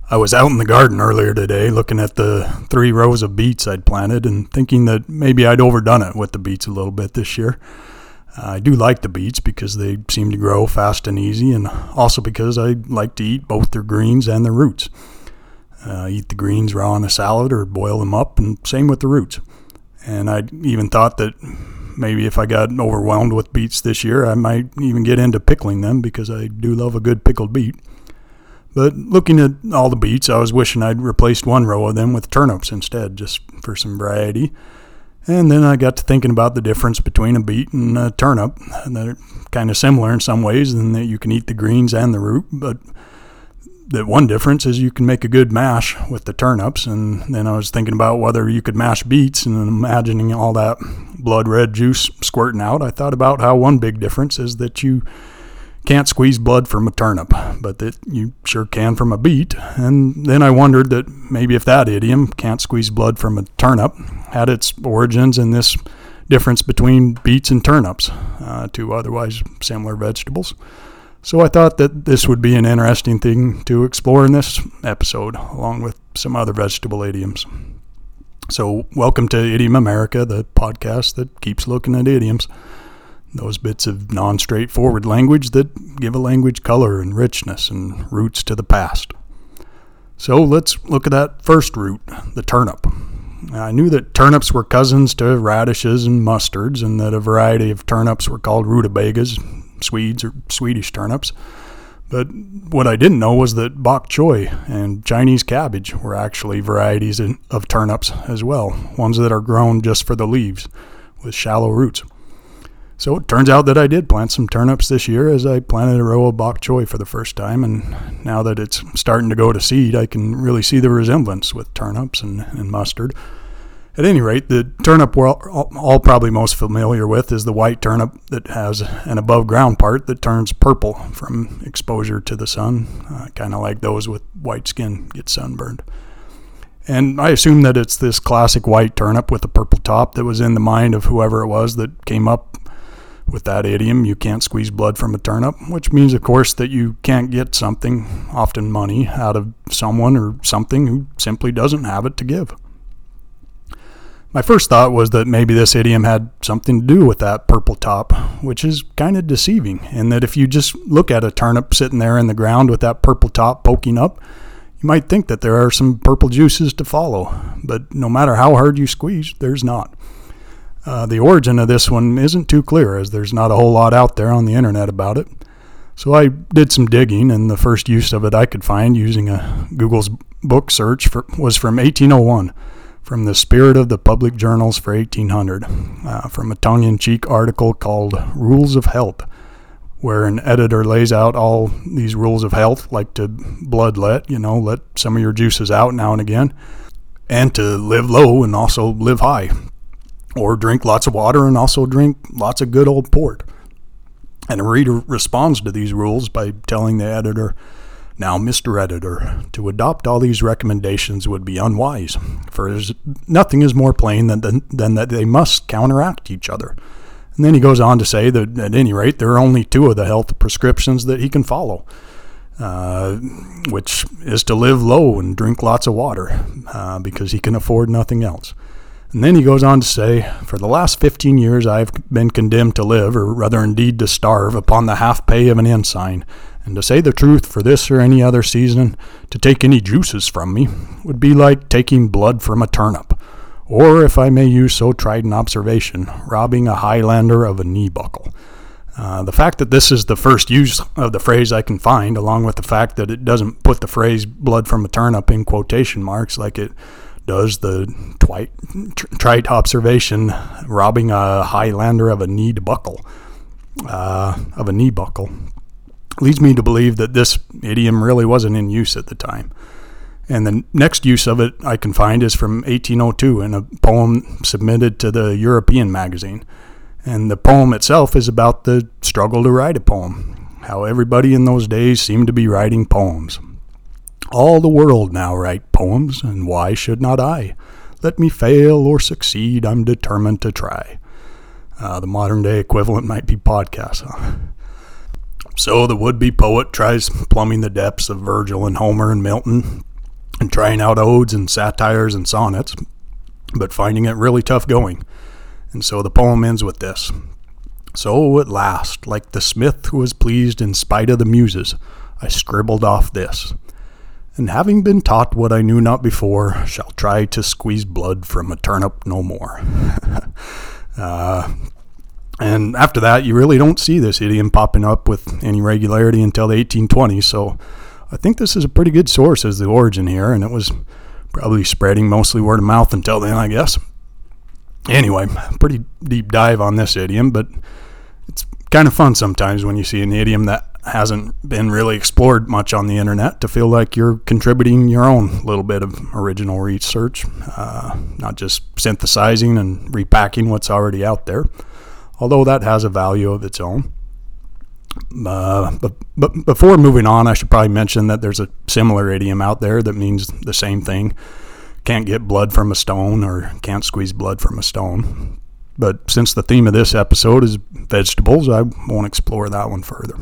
I was out in the garden earlier today looking at the 3 rows of beets I'd planted and thinking that maybe I'd overdone it with the beets a little bit this year. I do like the beets because they seem to grow fast and easy, and also because I like to eat both their greens and their roots. Eat the greens raw in a salad or boil them up, and same with the roots. And I even thought that maybe if I got overwhelmed with beets this year, I might even get into pickling them because I do love a good pickled beet. But looking at all the beets, I was wishing I'd replaced 1 row of them with turnips instead, just for some variety. And then I got to thinking about the difference between a beet and a turnip. And they're kind of similar in some ways in that you can eat the greens and the root, but the one difference is you can make a good mash with the turnips. And then I was thinking about whether you could mash beets, and imagining all that blood red juice squirting out, I thought about how one big difference is that you can't squeeze blood from a turnip, but that you sure can from a beet. And then I wondered that maybe if that idiom, can't squeeze blood from a turnip, had its origins in this difference between beets and turnips, two otherwise similar vegetables. So I thought that this would be an interesting thing to explore in this episode, along with some other vegetable idioms. So welcome to Idiom America, the podcast that keeps looking at idioms. Those bits of non-straightforward language that give a language color and richness and roots to the past. So let's look at that first root, the turnip. I knew that turnips were cousins to radishes and mustards, and that a variety of turnips were called rutabagas, Swedes or Swedish turnips. But what I didn't know was that bok choy and Chinese cabbage were actually varieties of turnips as well, ones that are grown just for the leaves with shallow roots. So it turns out that I did plant some turnips this year, as I planted a row of bok choy for the first time, and now that it's starting to go to seed, I can really see the resemblance with turnips and mustard. At any rate, the turnip we're all probably most familiar with is the white turnip that has an above ground part that turns purple from exposure to the sun, kind of like those with white skin get sunburned. And I assume that it's this classic white turnip with a purple top that was in the mind of whoever it was that came up with that idiom, you can't squeeze blood from a turnip, which means, of course, that you can't get something, often money, out of someone or something who simply doesn't have it to give. My first thought was that maybe this idiom had something to do with that purple top, which is kind of deceiving, in that if you just look at a turnip sitting there in the ground with that purple top poking up, you might think that there are some purple juices to follow, but no matter how hard you squeeze, there's not. The origin of this one isn't too clear, as there's not a whole lot out there on the internet about it. So I did some digging, and the first use of it I could find using a Google's book search was from 1801, from the Spirit of the Public Journals for 1800, from a tongue-in-cheek article called Rules of Health, where an editor lays out all these rules of health, like to bloodlet, let some of your juices out now and again, and to live low and also live high. Or drink lots of water and also drink lots of good old port. And a reader responds to these rules by telling the editor, "Now, Mr. Editor, to adopt all these recommendations would be unwise, for nothing is more plain than that they must counteract each other." And then he goes on to say that at any rate, there are only 2 of the health prescriptions that he can follow, which is to live low and drink lots of water, because he can afford nothing else. And then he goes on to say, "For the last 15 years I have been condemned to live, or rather indeed to starve, upon the half pay of an ensign. And to say the truth, for this or any other season, to take any juices from me would be like taking blood from a turnip, or, if I may use so tried an observation, robbing a Highlander of a knee buckle." The fact that this is the first use of the phrase I can find, along with the fact that it doesn't put the phrase blood from a turnip in quotation marks like it does the trite observation, robbing a Highlander of a knee buckle, leads me to believe that this idiom really wasn't in use at the time. And the next use of it I can find is from 1802 in a poem submitted to the European magazine. And the poem itself is about the struggle to write a poem, how everybody in those days seemed to be writing poems. "All the world now write poems, and why should not I? Let me fail or succeed, I'm determined to try." The modern day equivalent might be podcasts, huh? So the would-be poet tries plumbing the depths of Virgil and Homer and Milton, and trying out odes and satires and sonnets, but finding it really tough going. And so the poem ends with this. So at last, like the smith who was pleased in spite of the muses, I scribbled off this. And having been taught what I knew not before, shall try to squeeze blood from a turnip no more. And after that, you really don't see this idiom popping up with any regularity until the 1820s. So I think this is a pretty good source as the origin here, and it was probably spreading mostly word of mouth until then, I guess. Anyway, pretty deep dive on this idiom, but it's kind of fun sometimes when you see an idiom that hasn't been really explored much on the internet to feel like you're contributing your own little bit of original research, not just synthesizing and repacking what's already out there, although that has a value of its own. But before moving on, I should probably mention that there's a similar idiom out there that means the same thing. Can't get blood from a stone, or can't squeeze blood from a stone. But since the theme of this episode is vegetables, I won't explore that one further.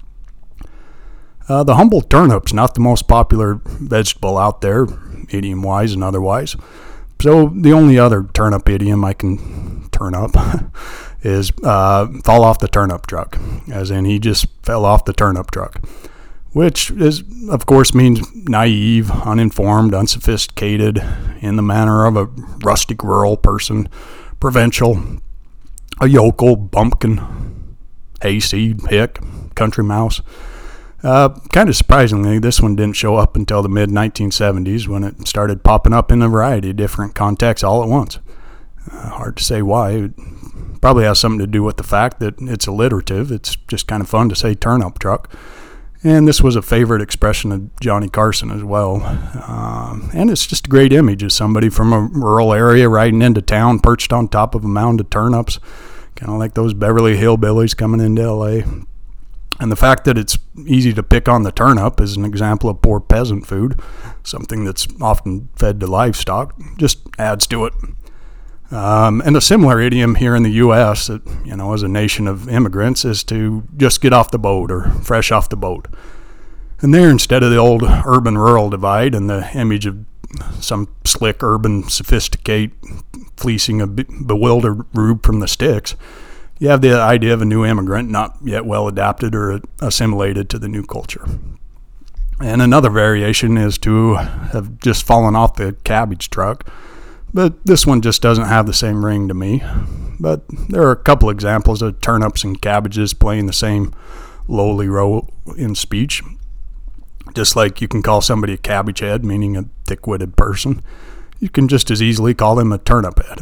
The humble turnip's not the most popular vegetable out there, idiom-wise and otherwise. So the only other turnip idiom I can turn up is fall off the turnip truck, as in he just fell off the turnip truck, which is, of course, means naive, uninformed, unsophisticated, in the manner of a rustic rural person, provincial, a yokel, bumpkin, hayseed, hick, country mouse. Kind of surprisingly, this one didn't show up until the mid-1970s when it started popping up in a variety of different contexts all at once. Hard to say why. It probably has something to do with the fact that it's alliterative. It's just kind of fun to say turnip truck. And this was a favorite expression of Johnny Carson as well. And it's just a great image of somebody from a rural area riding into town, perched on top of a mound of turnips, kind of like those Beverly Hillbillies coming into L.A., and the fact that it's easy to pick on the turnip is an example of poor peasant food, something that's often fed to livestock, just adds to it. And a similar idiom here in the U.S., as a nation of immigrants, is to just get off the boat or fresh off the boat. And there, instead of the old urban-rural divide and the image of some slick urban sophisticate fleecing a bewildered rube from the sticks, you have the idea of a new immigrant not yet well adapted or assimilated to the new culture. And another variation is to have just fallen off the cabbage truck, but this one just doesn't have the same ring to me. But there are a couple examples of turnips and cabbages playing the same lowly role in speech. Just like you can call somebody a cabbage head, meaning a thick-witted person, you can just as easily call them a turnip head.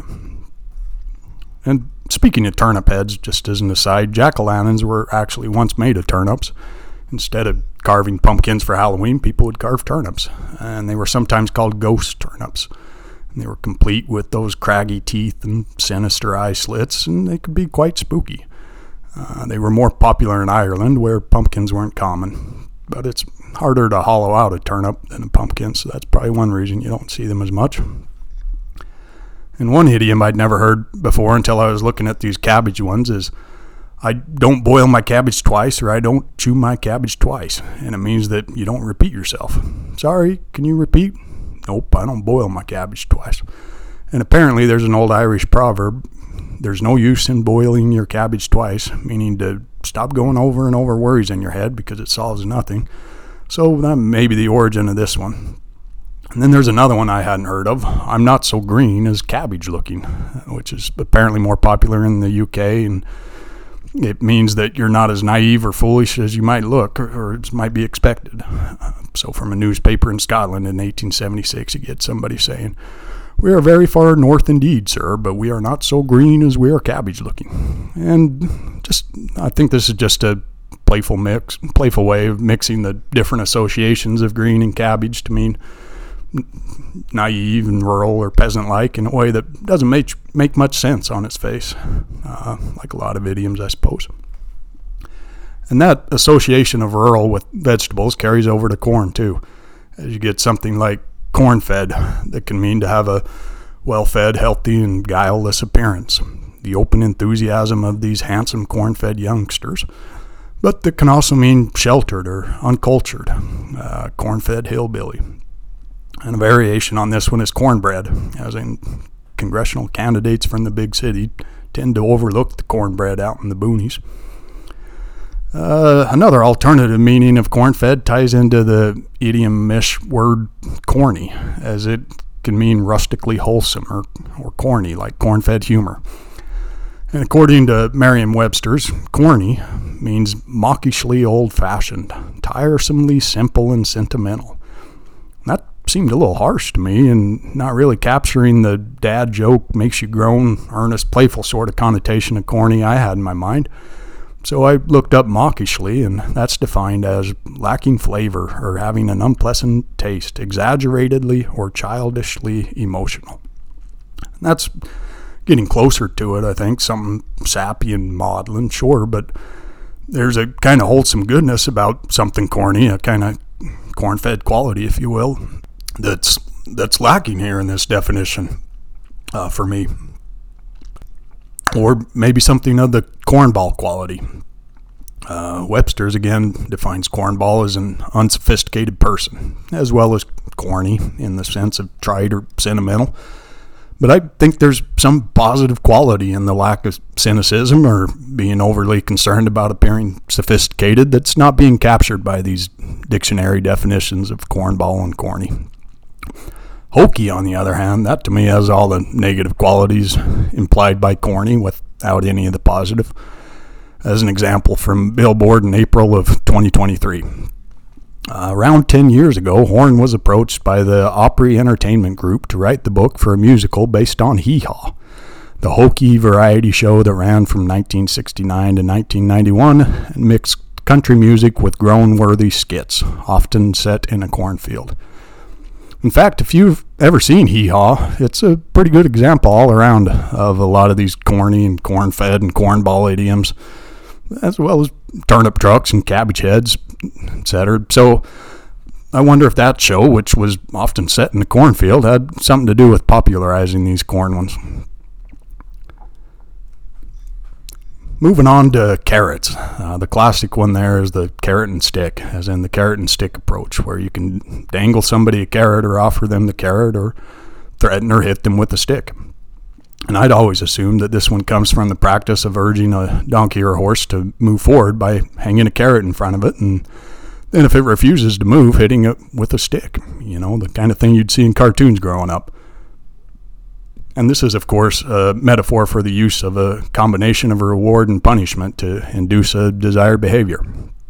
And speaking of turnip heads, just as an aside, jack-o'-lanterns were actually once made of turnips. Instead of carving pumpkins for Halloween, people would carve turnips, and they were sometimes called ghost turnips. And they were complete with those craggy teeth and sinister eye slits, and they could be quite spooky. They were more popular in Ireland, where pumpkins weren't common, but it's harder to hollow out a turnip than a pumpkin, so that's probably one reason you don't see them as much. And one idiom I'd never heard before until I was looking at these cabbage ones is, I don't boil my cabbage twice, or I don't chew my cabbage twice. And it means that you don't repeat yourself. Sorry, can you repeat? Nope, I don't boil my cabbage twice. And apparently there's an old Irish proverb, there's no use in boiling your cabbage twice, meaning to stop going over and over worries in your head because it solves nothing. So that may be the origin of this one. And then there's another one I hadn't heard of. I'm not so green as cabbage looking, which is apparently more popular in the UK, and it means that you're not as naive or foolish as you might look or as might be expected. So from a newspaper in Scotland in 1876, you get somebody saying, "We are very far north indeed, sir, but we are not so green as we are cabbage looking." And I think this is just a playful way of mixing the different associations of green and cabbage to mean naive and rural or peasant-like in a way that doesn't make much sense on its face, like a lot of idioms, I suppose. And that association of rural with vegetables carries over to corn too, as you get something like corn-fed that can mean to have a well-fed, healthy, and guileless appearance, the open enthusiasm of these handsome corn-fed youngsters, but that can also mean sheltered or uncultured, corn-fed hillbilly. And a variation on this one is cornbread, as in congressional candidates from the big city tend to overlook the cornbread out in the boonies. Another alternative meaning of corn-fed ties into the idiom-ish word corny, as it can mean rustically wholesome or corny, like corn-fed humor. And according to Merriam-Webster's, corny means mawkishly old-fashioned, tiresomely simple and sentimental. That seemed a little harsh to me and not really capturing the dad joke, makes you groan, earnest, playful sort of connotation of corny I had in my mind. So I looked up mawkishly, and that's defined as lacking flavor or having an unpleasant taste, exaggeratedly or childishly emotional. And that's getting closer to it, I think, something sappy and maudlin, sure, but there's a kind of wholesome goodness about something corny, a kind of corn-fed quality, if you will, that's lacking here in this definition for me. Or maybe something of the cornball quality. Webster's, again, defines cornball as an unsophisticated person, as well as corny in the sense of trite or sentimental. But I think there's some positive quality in the lack of cynicism or being overly concerned about appearing sophisticated that's not being captured by these dictionary definitions of cornball and corny. Hokey, on the other hand, that to me has all the negative qualities implied by corny without any of the positive. As an example from Billboard in April of 2023. Around 10 years ago, Horn was approached by the Opry Entertainment Group to write the book for a musical based on Hee Haw, the hokey variety show that ran from 1969 to 1991 and mixed country music with groan-worthy skits, often set in a cornfield. In fact, if you've ever seen Hee Haw, it's a pretty good example all around of a lot of these corny and corn-fed and cornball idioms, as well as turnip trucks and cabbage heads, etc. So I wonder if that show, which was often set in the cornfield, had something to do with popularizing these corn ones. Moving on to carrots. The classic one there is the carrot and stick, as in the carrot and stick approach, where you can dangle somebody a carrot or offer them the carrot or threaten or hit them with a stick. And I'd always assumed that this one comes from the practice of urging a donkey or horse to move forward by hanging a carrot in front of it, and then if it refuses to move, hitting it with a stick. You know, the kind of thing you'd see in cartoons growing up. And this is, of course, a metaphor for the use of a combination of a reward and punishment to induce a desired behavior.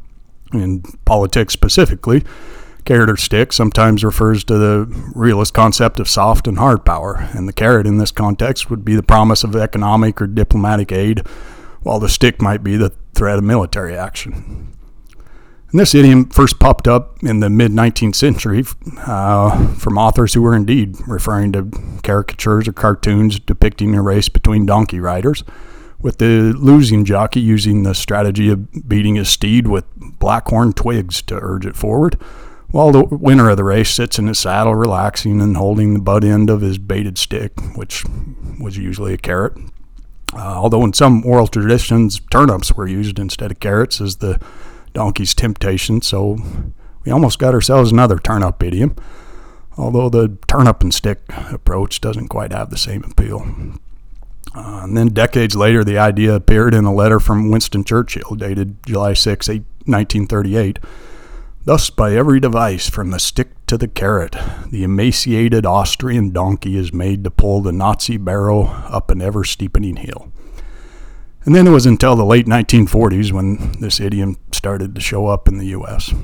In politics specifically, carrot or stick sometimes refers to the realist concept of soft and hard power, and the carrot in this context would be the promise of economic or diplomatic aid, while the stick might be the threat of military action. And this idiom first popped up in the mid-19th century from authors who were indeed referring to caricatures or cartoons depicting a race between donkey riders, with the losing jockey using the strategy of beating his steed with blackhorn twigs to urge it forward, while the winner of the race sits in his saddle relaxing and holding the butt end of his baited stick, which was usually a carrot. Although in some oral traditions, turnips were used instead of carrots as the donkey's temptation, so we almost got ourselves another turnip idiom, although the turnip and stick approach doesn't quite have the same appeal. And then decades later, the idea appeared in a letter from Winston Churchill dated July 6, 1938. Thus, by every device, from the stick to the carrot, the emaciated Austrian donkey is made to pull the Nazi barrow up an ever-steepening hill. And then it was until the late 1940s when this idiom started to show up in the U.S.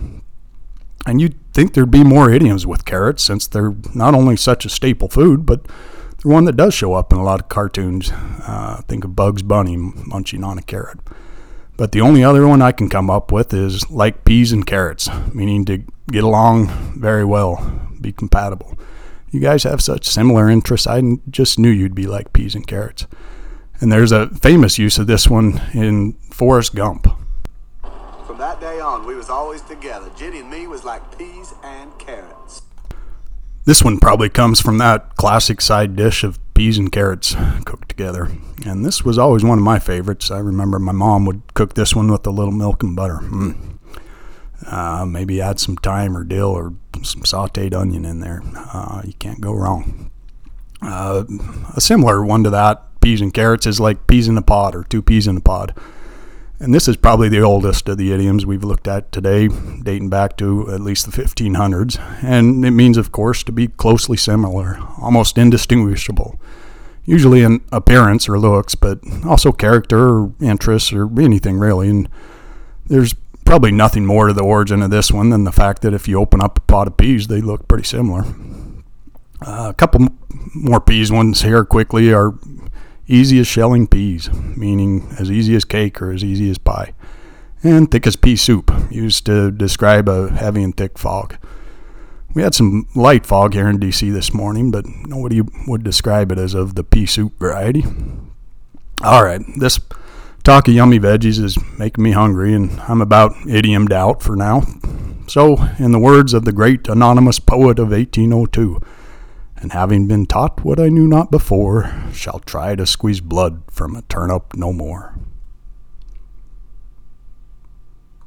And you'd think there'd be more idioms with carrots, since they're not only such a staple food, but they're one that does show up in a lot of cartoons. Think of Bugs Bunny munching on a carrot. But the only other one I can come up with is like peas and carrots, meaning to get along very well, be compatible. You guys have such similar interests, I just knew you'd be like peas and carrots. And there's a famous use of this one in Forrest Gump. From that day on, we was always together. Jenny and me was like peas and carrots. This one probably comes from that classic side dish of peas and carrots cooked together. And this was always one of my favorites. I remember my mom would cook this one with a little milk and butter. Maybe add some thyme or dill or some sauteed onion in there. You can't go wrong. A similar one to that, peas and carrots, is like peas in a pod or 2 peas in a pod. And this is probably the oldest of the idioms we've looked at today, dating back to at least the 1500s. And it means, of course, to be closely similar, almost indistinguishable. Usually in appearance or looks, but also character or interests or anything really. And there's probably nothing more to the origin of this one than the fact that if you open up a pot of peas, they look pretty similar. A couple more peas ones here quickly are easy as shelling peas, meaning as easy as cake or as easy as pie. And thick as pea soup, used to describe a heavy and thick fog. We had some light fog here in D.C. this morning, but nobody would describe it as of the pea soup variety. All right, this talk of yummy veggies is making me hungry, and I'm about idiomed out for now. So, in the words of the great anonymous poet of 1802, and having been taught what I knew not before, shall try to squeeze blood from a turnip no more.